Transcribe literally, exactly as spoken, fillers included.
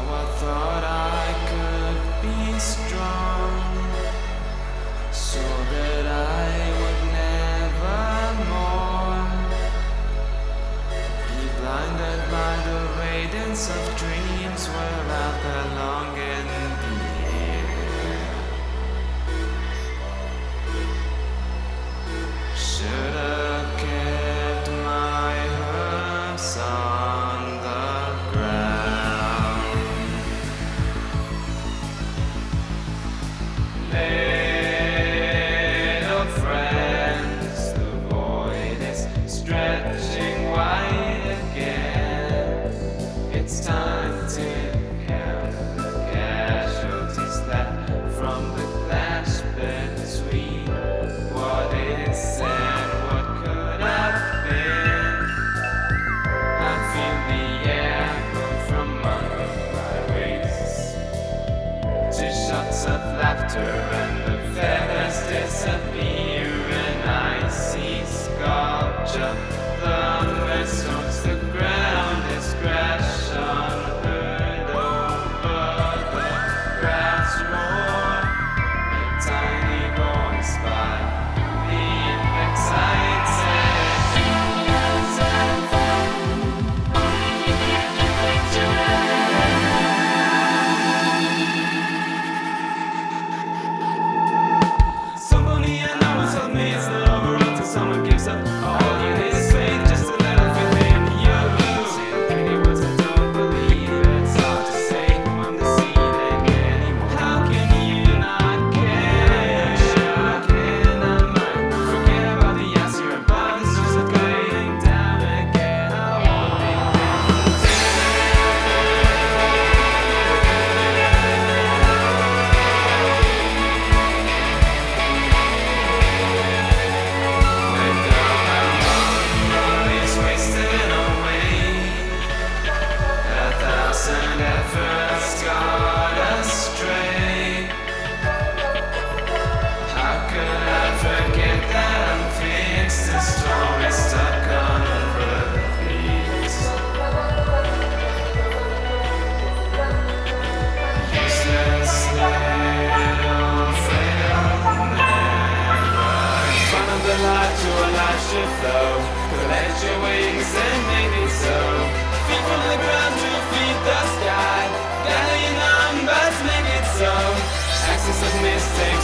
I thought I could be strong, so that I would never more be blinded by the radiance of dreams where I belong in the air. Should've kept my hopes on the ground. Little friends, the void is stretching wide again. It's time to count the casualties that from the clash between what is and what could have been. I feel the air come from under my waist. Two shots of laughter and the feathers disappear, and I see sculpture. The towards the ground is crash unheard over the grass roar. A tiny voice by being excited. Somebody I know told me it's not over until someone gives up. All you need is faith, just a little faith in you. Say the pretty words I don't believe. It's hard to say who I'm deceiving anymore. How can you not care? Sure I can, I might forget about the yes you're about. It's just going down again. I won't be wasted away. A thousand efforts got astray. How could I forget that I'm fixed? The storm is stuck on repeat. Useless little frail never. Front of the light to a light should flow. Collect your wings and make it so. Feet from the ground to feet the sky. Gather your numbers, make it so. Axis of mistake.